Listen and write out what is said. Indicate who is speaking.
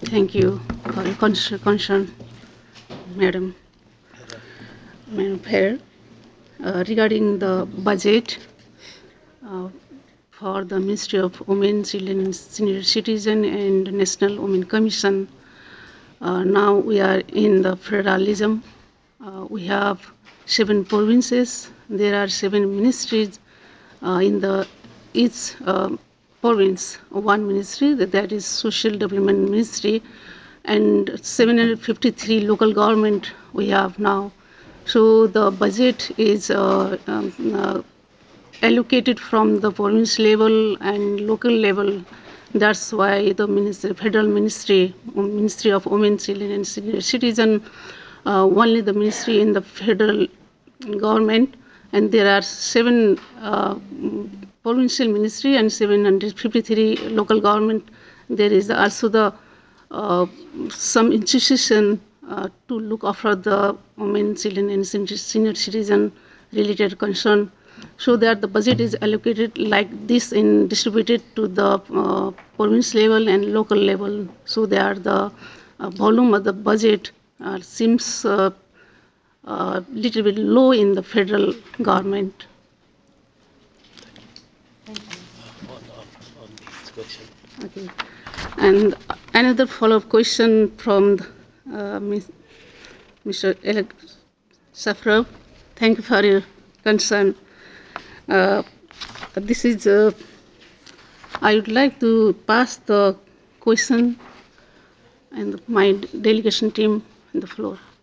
Speaker 1: Thank you for your concern, Madam. Madam Fair. Regarding the budget uh, for the Ministry of Women, Children and Senior Citizen and National Women Commission, now we are in the federalism. We have 7 provinces. There are 7 ministries in the each province, one ministry, that is Social Development Ministry, and 753 local government we have now. So the budget is allocated from the province level and local level. That's why the federal Ministry of Women, Children and Senior Citizen, only the ministry in the federal government, and there are 7 provincial ministry and 753 local government. There is also the some institution to look after the women, children, and senior citizen related concern, so that the budget is allocated like this and distributed to the province level and local level, so that the volume of the budget seems little bit low in the federal government. Okay. And another follow-up question from Mr. Safrov. Thank you for your concern. Uh, this is, I would like to pass the question and my delegation team on the floor.